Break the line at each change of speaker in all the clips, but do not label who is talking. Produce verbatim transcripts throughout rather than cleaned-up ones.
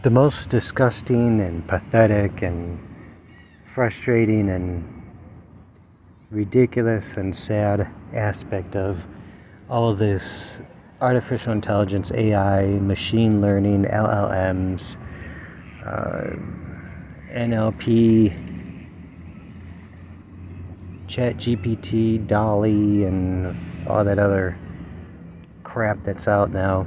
The most disgusting and pathetic and frustrating and ridiculous and sad aspect of all of this artificial intelligence, A I, machine learning, L L Ms, uh, N L P, ChatGPT, DALL-E, and all that other crap that's out now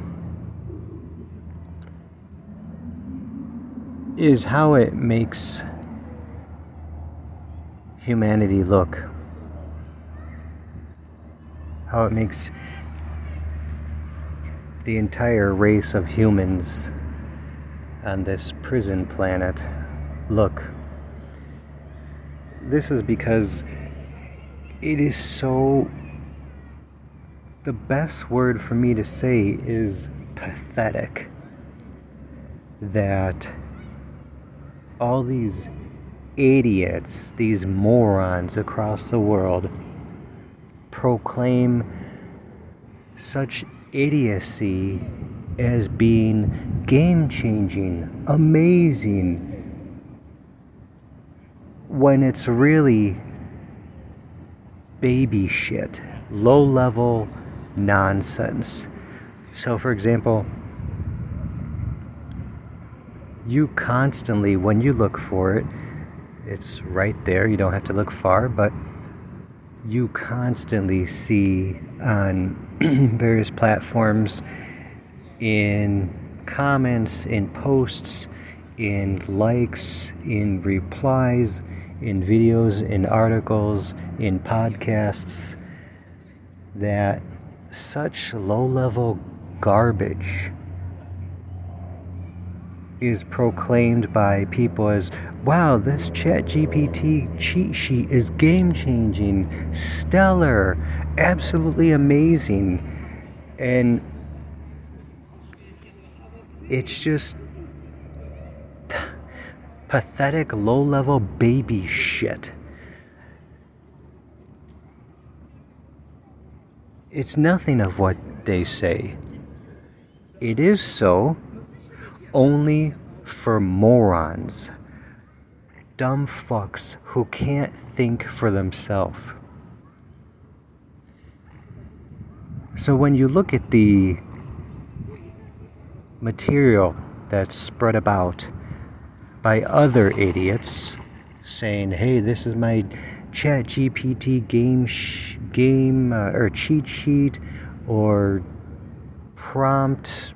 is how it makes humanity look. How it makes the entire race of humans on this prison planet look. This is because it is so... The best word for me to say is pathetic. That all these idiots, these morons across the world proclaim such idiocy as being game-changing, amazing, when it's really baby shit, low-level nonsense. So, for example, you constantly, when you look for it, it's right there, you don't have to look far, but you constantly see on various platforms, in comments, in posts, in likes, in replies, in videos, in articles, in podcasts, that such low-level garbage is proclaimed by people as, wow, this ChatGPT cheat sheet is game-changing, stellar, absolutely amazing. And it's just pathetic, low-level baby shit. It's nothing of what they say. It is so only for morons, dumb fucks who can't think for themselves. So when you look at the material that's spread about by other idiots saying, hey, this is my ChatGPT game sh- game uh, or cheat sheet or prompt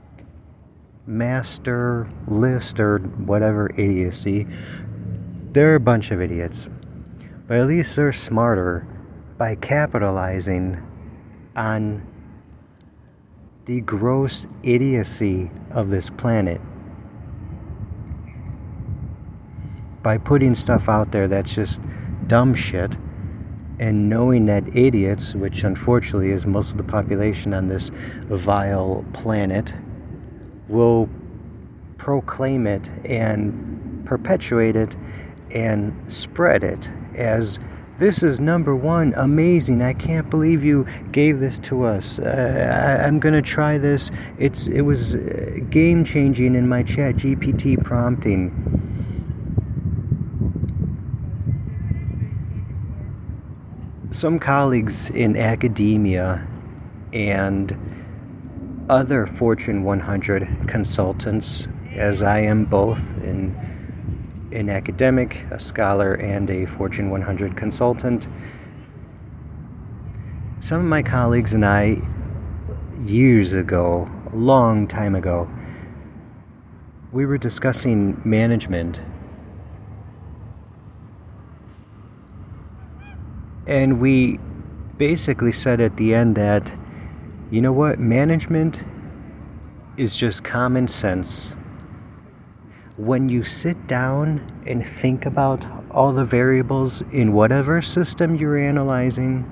master list or whatever idiocy, they're a bunch of idiots. But at least they're smarter by capitalizing on the gross idiocy of this planet. By putting stuff out there that's just dumb shit, and knowing that idiots, which unfortunately is most of the population on this vile planet, will proclaim it and perpetuate it and spread it as, this is number one, amazing, I can't believe you gave this to us, uh, I, I'm gonna try this, it's it was game changing in my ChatGPT prompting. Some colleagues in academia and other Fortune one hundred consultants, as I am both in an academic, a scholar, and a Fortune one hundred consultant. Some of my colleagues and I, years ago, a long time ago, we were discussing management. And we basically said at the end that, you know what, management is just common sense. When you sit down and think about all the variables in whatever system you're analyzing,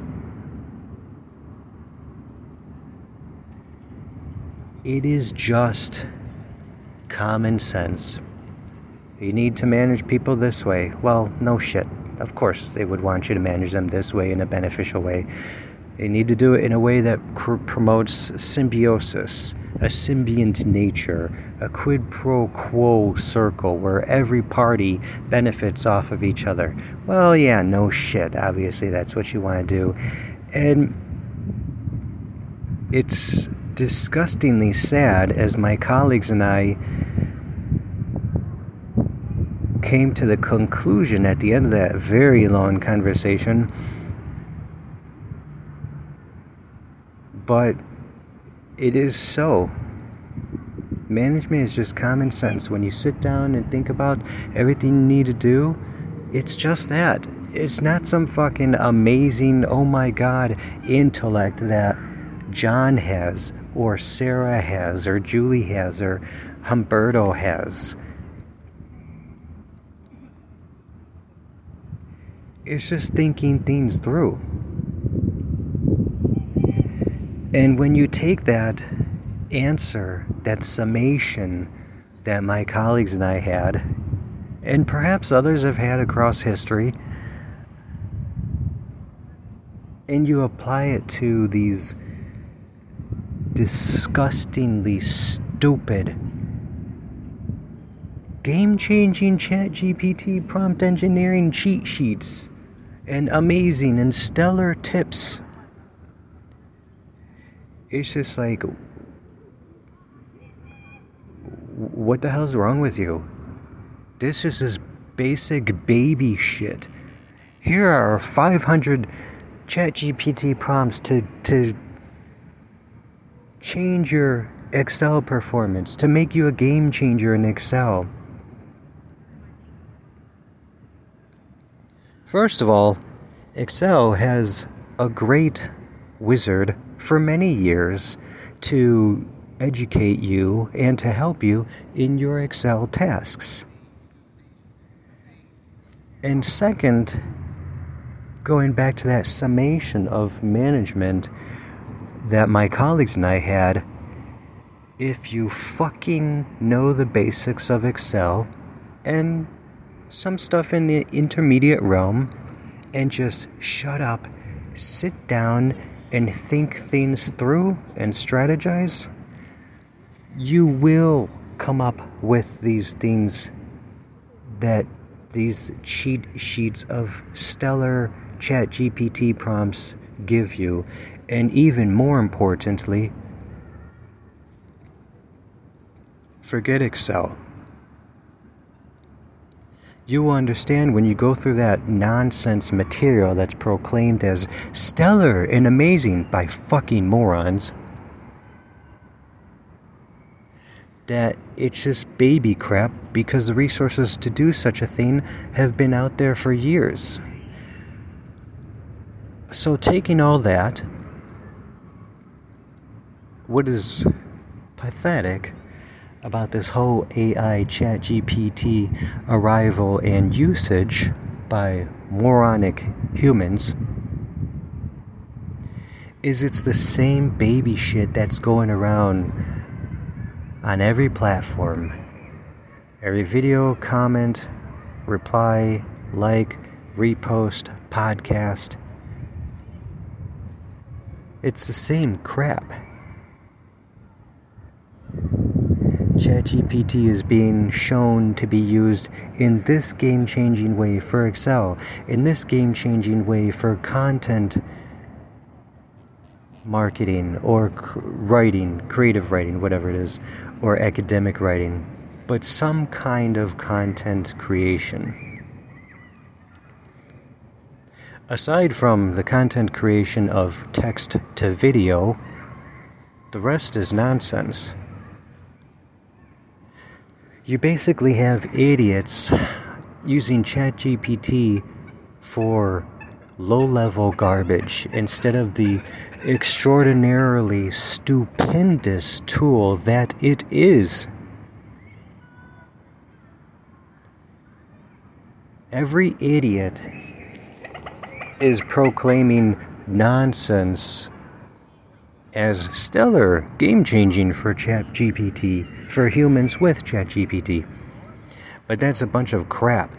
it is just common sense. You need to manage people this way. Well, no shit. Of course they would want you to manage them this way in a beneficial way. They need to do it in a way that cr- promotes symbiosis, a symbiont nature, a quid pro quo circle where every party benefits off of each other. Well, yeah, no shit. Obviously, that's what you want to do. And it's disgustingly sad as my colleagues and I came to the conclusion at the end of that very long conversation. But it is so. Management is just common sense. When you sit down and think about everything you need to do, it's just that. It's not some fucking amazing, oh my god, intellect that John has, or Sarah has, or Julie has, or Humberto has. It's just thinking things through. And when you take that answer, that summation that my colleagues and I had, and perhaps others have had across history, and you apply it to these disgustingly stupid, game-changing ChatGPT prompt engineering cheat sheets and amazing and stellar tips, it's just like, what the hell's wrong with you? This is just basic baby shit. Here are five hundred ChatGPT prompts to, to change your Excel performance, to make you a game changer in Excel. First of all, Excel has a great wizard for many years to educate you and to help you in your Excel tasks. And second, going back to that summation of management that my colleagues and I had, if you fucking know the basics of Excel and some stuff in the intermediate realm and just shut up, sit down and think things through and strategize, you will come up with these things that these cheat sheets of stellar ChatGPT prompts give you. And even more importantly, forget Excel. You will understand when you go through that nonsense material that's proclaimed as stellar and amazing by fucking morons, that it's just baby crap because the resources to do such a thing have been out there for years. So taking all that, what is pathetic about this whole A I ChatGPT arrival and usage by moronic humans is it's the same baby shit that's going around on every platform. Every video, comment, reply, like, repost, podcast. It's the same crap. ChatGPT is being shown to be used in this game-changing way for Excel, in this game-changing way for content marketing or c- writing, creative writing, whatever it is, or academic writing, but some kind of content creation. Aside from the content creation of text to video, the rest is nonsense. You basically have idiots using ChatGPT for low-level garbage instead of the extraordinarily stupendous tool that it is. Every idiot is proclaiming nonsense as stellar, game-changing for ChatGPT, for humans with ChatGPT. But that's a bunch of crap.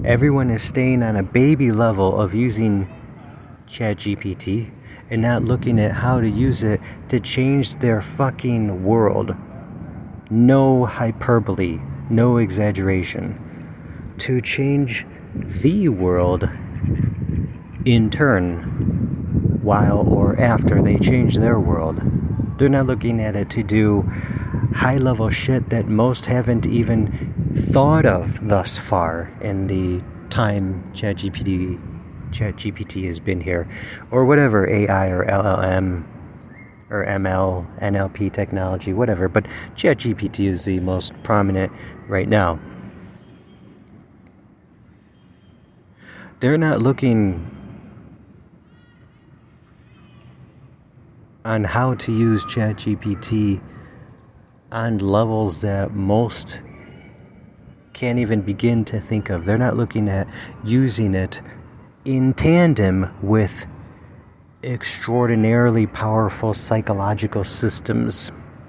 Everyone is staying on a baby level of using ChatGPT and not looking at how to use it to change their fucking world. No hyperbole, no exaggeration. To change the world in turn, while or after they change their world. They're not looking at it to do high-level shit that most haven't even thought of thus far in the time ChatGPT ChatGPT has been here, or whatever A I or L L M or M L, N L P technology, whatever. But ChatGPT is the most prominent right now. They're not looking on how to use ChatGPT on levels that most can't even begin to think of. They're not looking at using it in tandem with extraordinarily powerful psychological systems,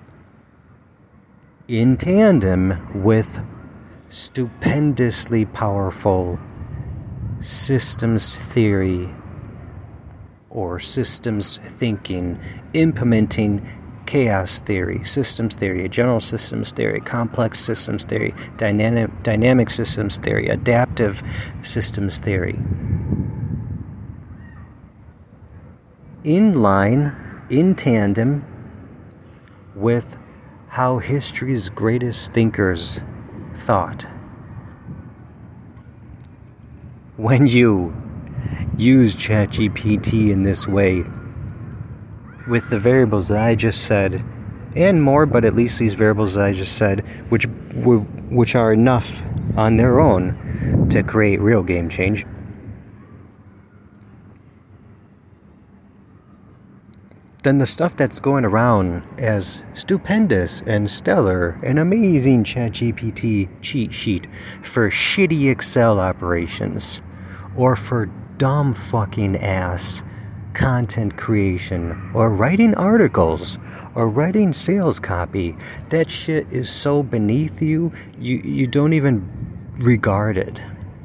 in tandem with stupendously powerful systems theory or systems thinking, implementing chaos theory, systems theory, general systems theory, complex systems theory, dynamic, dynamic systems theory, adaptive systems theory. In line, in tandem with how history's greatest thinkers thought. When you use ChatGPT in this way, with the variables that I just said, and more, but at least these variables that I just said, which which are enough on their own to create real game change, then the stuff that's going around as stupendous and stellar and amazing ChatGPT cheat sheet for shitty Excel operations, or for dumb fucking ass content creation, or writing articles, or writing sales copy, that shit is so beneath you, you, you don't even regard it.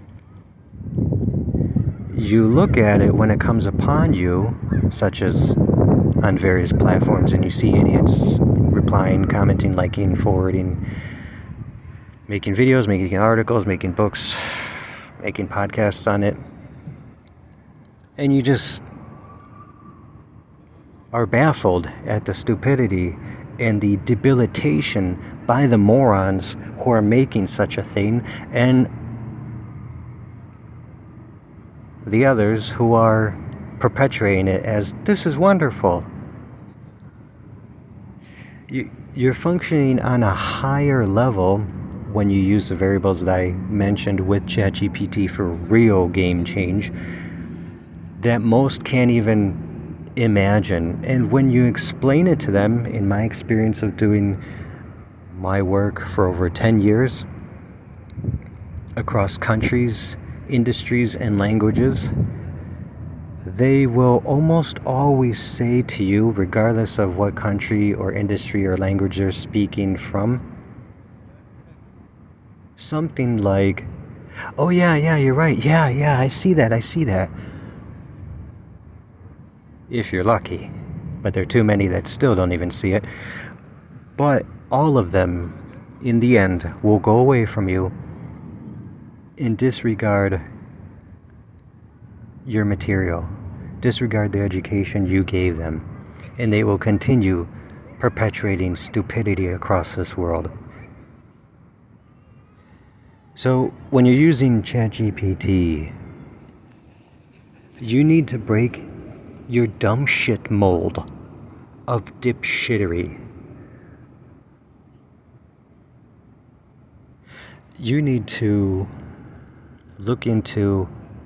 You look at it when it comes upon you, such as on various platforms, and you see idiots replying, commenting, liking, forwarding, making videos, making articles, making books, making podcasts on it, and you just are baffled at the stupidity and the debilitation by the morons who are making such a thing, and the others who are perpetuating it as, this is wonderful. You, you're functioning on a higher level when you use the variables that I mentioned with ChatGPT for real game change that most can't even imagine. And when you explain it to them, in my experience of doing my work for over ten years across countries, industries, and languages, they will almost always say to you, regardless of what country or industry or language they're speaking from, something like, oh yeah, yeah, you're right, yeah, yeah, I see that, I see that. If you're lucky. But there are too many that still don't even see it. But all of them, in the end, will go away from you and disregard your material, disregard the education you gave them, and they will continue perpetuating stupidity across this world. So when you're using ChatGPT, you need to break your dumb shit mold of dipshittery. You need to look into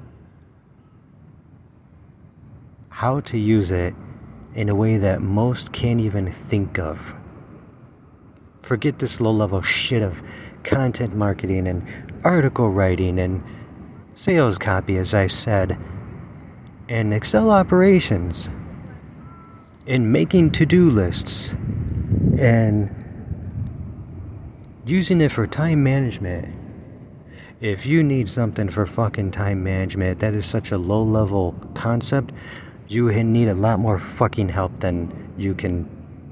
how to use it in a way that most can't even think of. Forget this low-level shit of content marketing and article writing and sales copy, as I said, and Excel operations, and making to-do lists, and using it for time management, If you need something for fucking time management, that is such a low-level concept, you need a lot more fucking help than you can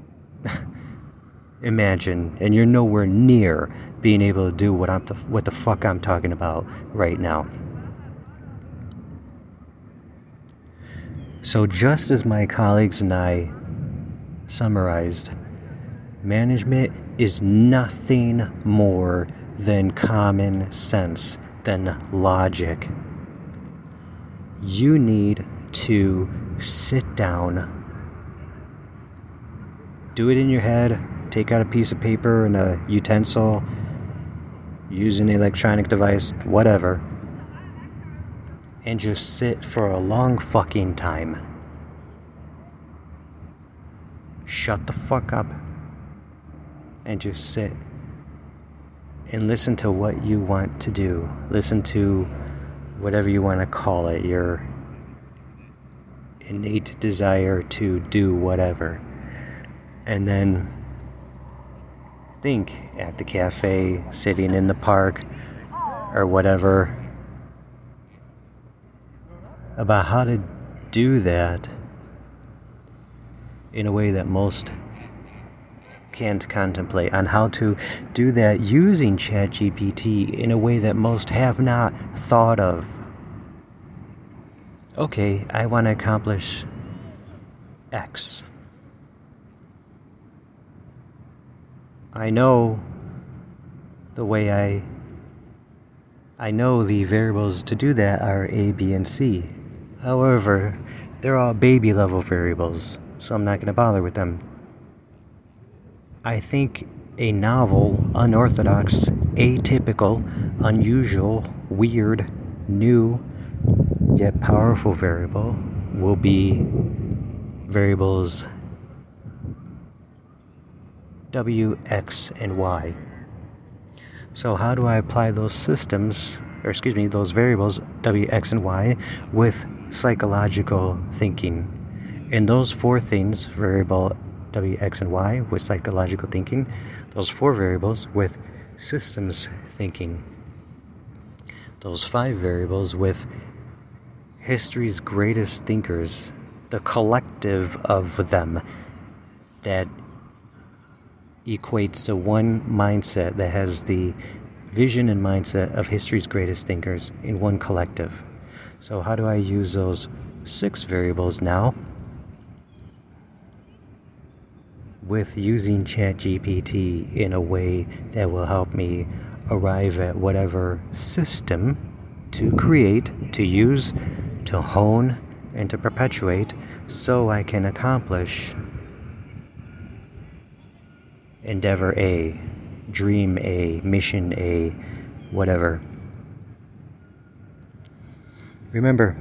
imagine. And you're nowhere near being able to do what I'm th- what the fuck I'm talking about right now. So just as my colleagues and I summarized, management is nothing more than common sense, than logic. You need to sit down, do it in your head, take out a piece of paper and a utensil, use an electronic device, whatever, and just sit for a long fucking time. Shut the fuck up and just sit and listen to what you want to do. Listen to whatever you want to call it, your innate desire to do whatever. And then think at the cafe, sitting in the park, or whatever, about how to do that in a way that most can't contemplate, on how to do that using ChatGPT in a way that most have not thought of. Okay, I want to accomplish X. I know the way I I know the variables to do that are A, B, and C. However, they're all baby level variables, so I'm not going to bother with them. I think a novel, unorthodox, atypical, unusual, weird, new, yet powerful variable will be variables W, X, and Y. So how do I apply those systems, or excuse me, those variables W, X, and Y with psychological thinking? And those four things, variable W, X, and Y with psychological thinking, those four variables with systems thinking, those five variables with history's greatest thinkers, the collective of them that equates to one mindset that has the vision and mindset of history's greatest thinkers in one collective. So how do I use those six variables now with using ChatGPT in a way that will help me arrive at whatever system to create, to use, to hone, and to perpetuate so I can accomplish endeavor A, dream A, mission A, whatever. Remember,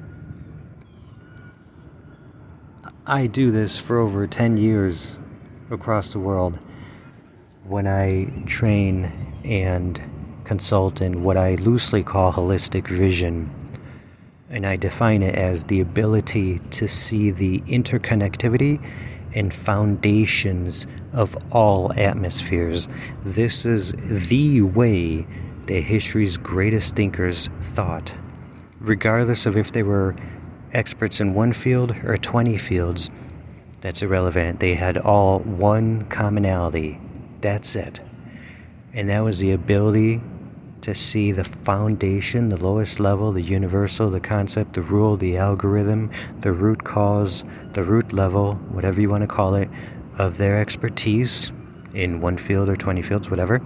I do this for over ten years across the world when I train and consult in what I loosely call holistic vision. And I define it as the ability to see the interconnectivity and foundations of all atmospheres. This is the way that history's greatest thinkers thought. Regardless of if they were experts in one field or twenty fields, that's irrelevant. They had all one commonality. That's it. And that was the ability to see the foundation, the lowest level, the universal, the concept, the rule, the algorithm, the root cause, the root level, whatever you want to call it, of their expertise in one field or twenty fields, whatever,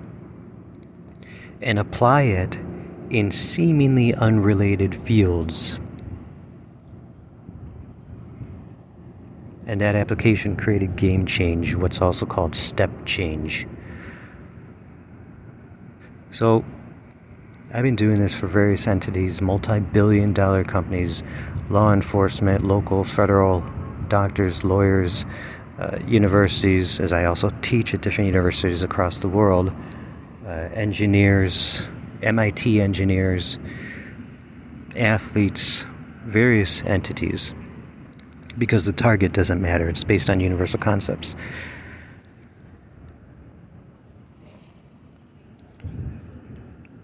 and apply it in seemingly unrelated fields. And that application created game change, what's also called step change. So, I've been doing this for various entities, multi-billion dollar companies, law enforcement, local, federal, doctors, lawyers, uh, universities, as I also teach at different universities across the world, uh, engineers, M I T engineers, athletes, various entities. Because the target doesn't matter. It's based on universal concepts.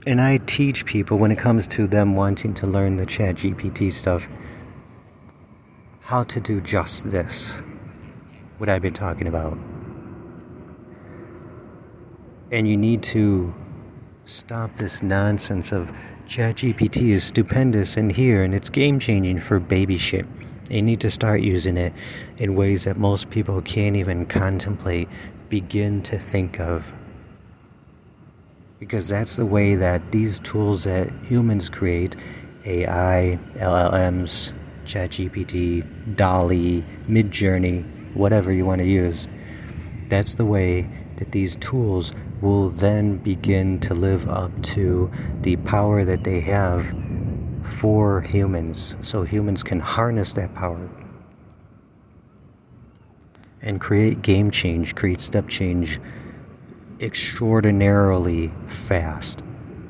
And I teach people when it comes to them wanting to learn the ChatGPT stuff, how to do just this, what I've been talking about. And you need to stop this nonsense of ChatGPT is stupendous in here and it's game-changing for baby shit. You need to start using it in ways that most people can't even contemplate, begin to think of. Because that's the way that these tools that humans create, A I, L L Ms, ChatGPT, DALL-E, Midjourney, whatever you want to use, that's the way that these tools will then begin to live up to the power that they have for humans, so humans can harness that power and create game change, create step change extraordinarily fast.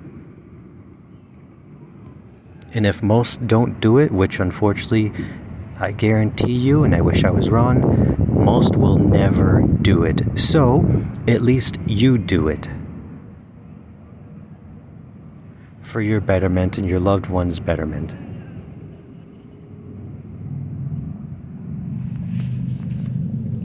And if most don't do it, which unfortunately I guarantee you, and I wish I was wrong, most will never do it. So, at least you do it. For your betterment and your loved one's betterment.